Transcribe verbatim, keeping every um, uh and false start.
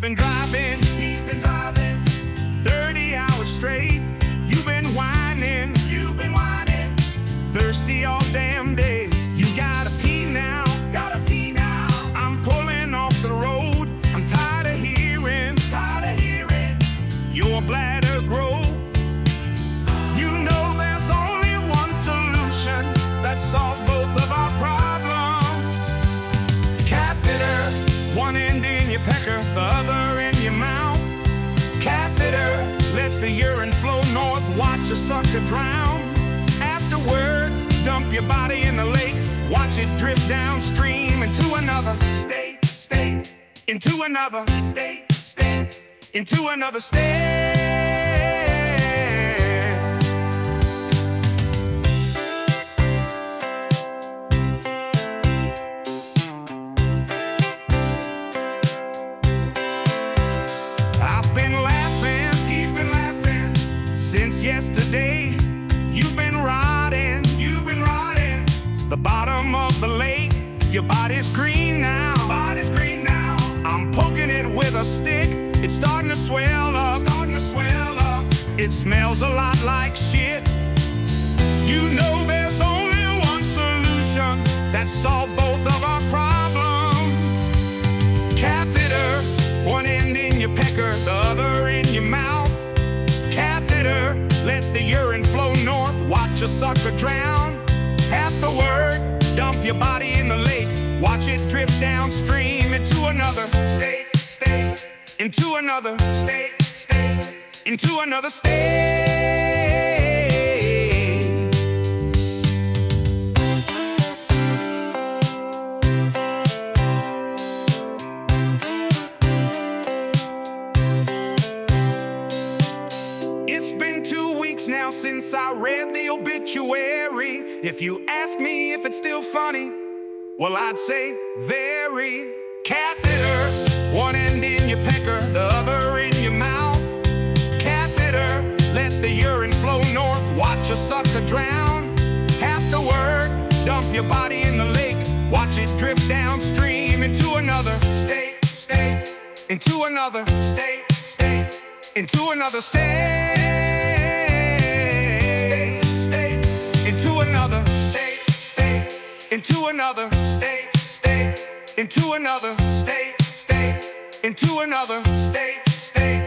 been driving, He's been driving thirty hours straight. You've been whining, You've been whining thirsty all damn day. You gotta pee now, Gotta pee now I'm pulling off the road. I'm tired of hearing Tired of hearing your bladder grow. You know there's only one solution that solves both of our problems. Catheter, one end in your pecker, the other in your mouth. Catheter, let the urine flow north, watch a sucker drown. Afterward, dump your body in the lake, watch it drift downstream into another State, state, into another state, state into another state. I've been laughing He's been laughing since yesterday. You've been rotting You've been rotting the bottom of the lake. Your body's green now. Body's green now I'm poking it with a stick. It's starting to swell up. Starting to swell up It smells a lot like shit. You know there's only one solution that solves both of our problems. Catheter, one end in your pecker, the other in your mouth. Catheter, let the urine flow north, watch a sucker drown. Half the word, dump your body in the lake, watch it drift downstream into another State, state, into another state, state into another state. It's been two weeks now since I read the obituary. If you ask me if it's still funny, well, I'd say very. Catheter, one end in your pecker, the other in your mouth. Catheter, let the urine flow north, watch a sucker drown. Half the word, dump your body in the lake, watch it drift downstream into another State, state, into another state, state into another state State, into another state, state, into another state, state, into another state, state, into another state, state.